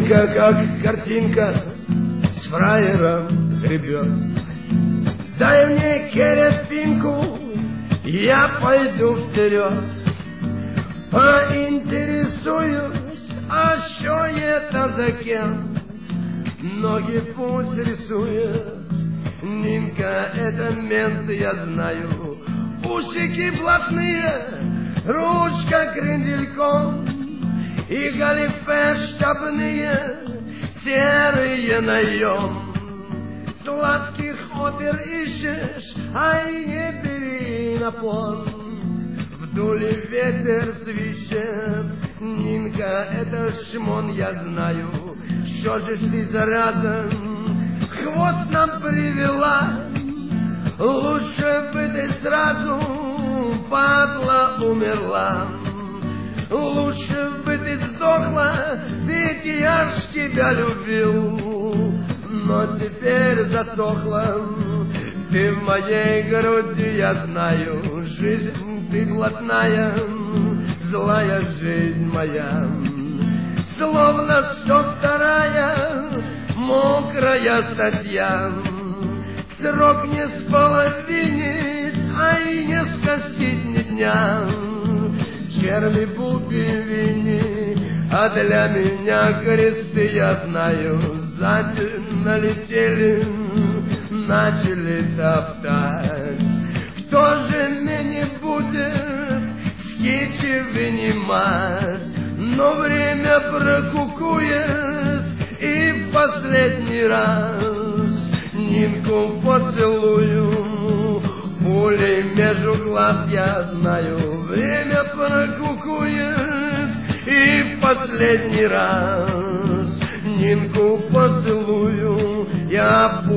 Нинка, как картинка, с фраером гребет. Дай мне керепинку, я пойду вперед. Поинтересуюсь, а что это за кем? Ноги пусть рисует. Нинка, это мент, я знаю. Усики блатные, ручка крендельком и галифе штабные, серые наем. Сладких опер ищешь, ай, не бери на понт. Вдоль ветер свищет. Нинка, это шмон, я знаю. Что же ты, зараза, хвост нам привела? Лучше бы ты сразу, падла, умерла. Лучше бы ты сдохла, ведь я ж тебя любил. Но теперь засохла ты в моей груди, я знаю. Жизнь ты блатная, злая жизнь моя. Словно 102-я мокрая статья. Срок не споловинит, а и не скостит ни дня. Черви буки вини, а для меня кресты, я знаю. Сзади налетели, начали топтать. Кто же меня будет скичи вынимать? Но время прокукует, и в последний раз Нинку поцелую. Пулей между глаз, я знаю. Время прокукует, и в последний раз Нинку поцелую. Я